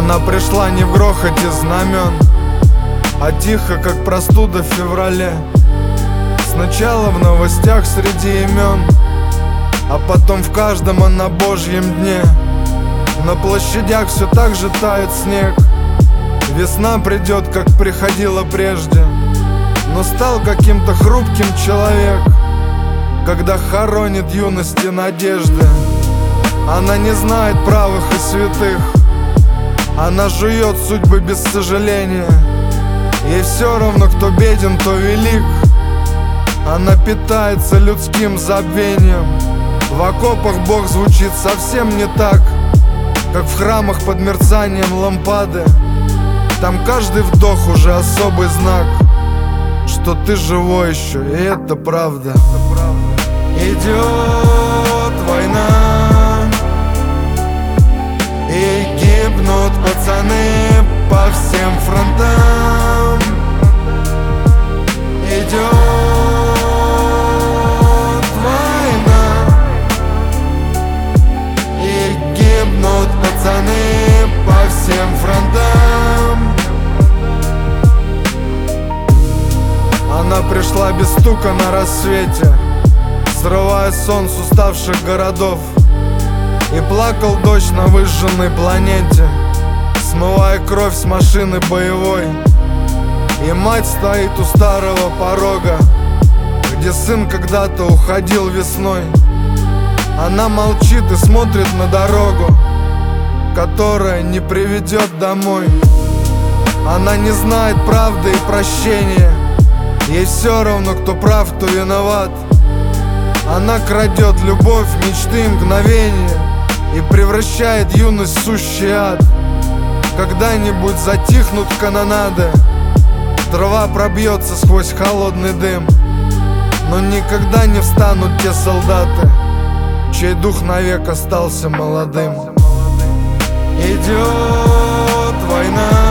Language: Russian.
Она пришла не в грохоте знамен, а тихо, как простуда в феврале. Сначала в новостях среди имен, а потом в каждом она Божьем дне. На площадях все так же тает снег. Весна придет, как приходила прежде, но стал каким-то хрупким человек, когда хоронит юности надежды. Она не знает правых и святых, она жует судьбы без сожаления. Ей все равно, кто беден, кто велик. Она питается людским забвением. В окопах Бог звучит совсем не так, как в храмах под мерцанием лампады. Там каждый вдох уже особый знак, что ты живой еще, и это правда. Идет война, и гибнут пацаны по всем фронтам. Идет война, и гибнут пацаны по всем фронтам. Она пришла без стука на рассвете, срывая сон с уставших городов. И плакал дождь на выжженной планете, смывая кровь с машины боевой. И мать стоит у старого порога, где сын когда-то уходил весной. Она молчит и смотрит на дорогу, которая не приведет домой. Она не знает правды и прощения, ей все равно, кто прав, кто виноват. Она крадет любовь, мечты и мгновения и превращает юность в сущий ад. Когда-нибудь затихнут канонады, трава пробьется сквозь холодный дым, но никогда не встанут те солдаты, чей дух навек остался молодым. Идет война,